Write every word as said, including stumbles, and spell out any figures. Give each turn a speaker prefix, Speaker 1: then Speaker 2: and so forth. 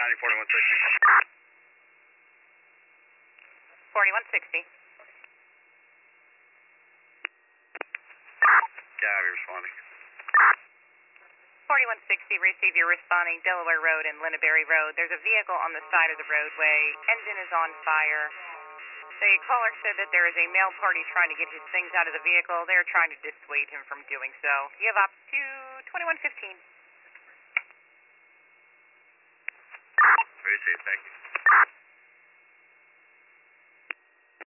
Speaker 1: ninety, forty-one sixty.
Speaker 2: forty-one sixty.
Speaker 1: Gabby responding.
Speaker 2: forty-one sixty, receive your responding Delaware Road and Linnaberry Road. There's a vehicle on the side of the roadway. Engine is on fire. The caller said that there is a male party trying to get his things out of the vehicle. They're trying to dissuade him from doing so. You have up to twenty-one fifteen.
Speaker 1: Very safe, thank you.